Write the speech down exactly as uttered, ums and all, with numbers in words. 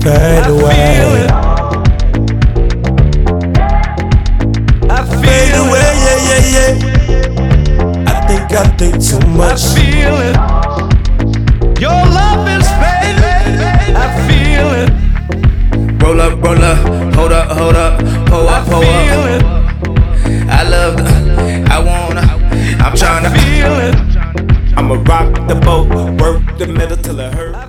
fade away. I Fade feel away, it. yeah, yeah, yeah. I think I think too I much. feel it. Your love is fading. I feel it. Roll up, roll up, hold up, hold up, pull up, I pull feel up. it. I love the, I wanna, I'm tryna Feel it. I'ma rock the boat, work the middle till it hurt.